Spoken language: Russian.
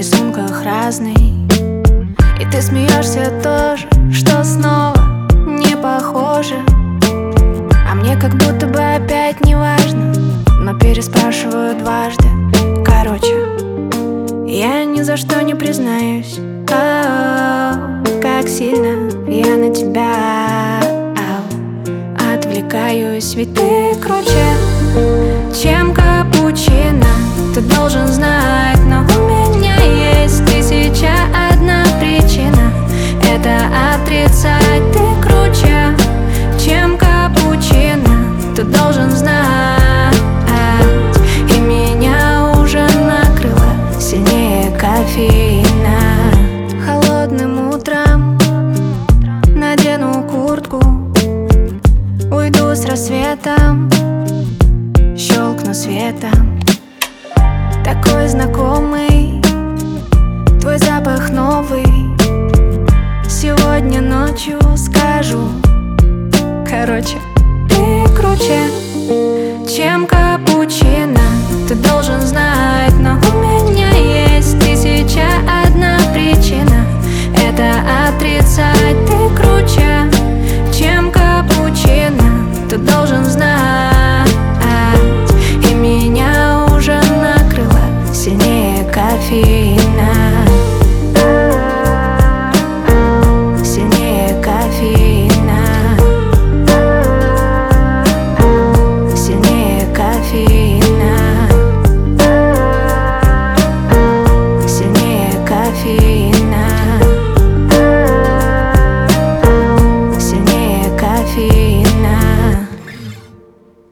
рисунках разный. И ты смеешься тоже, что снова не похоже. А мне как будто бы опять не важно, но переспрашиваю дважды. Короче, я ни за что не признаюсь, как сильно я на тебя отвлекаюсь. Ведь ты круче, чем капучино, ты должен знать. Но у меня есть 1001 причина это отрицать. Ты круче, чем капучино, ты должен знать. И меня уже накрыло сильнее кофеина. Холодным утром надену куртку, уйду с рассветом, щелкну светом. Такой знакомый, твой запах новый. Сегодня ночью скажу. Короче, ты круче, чем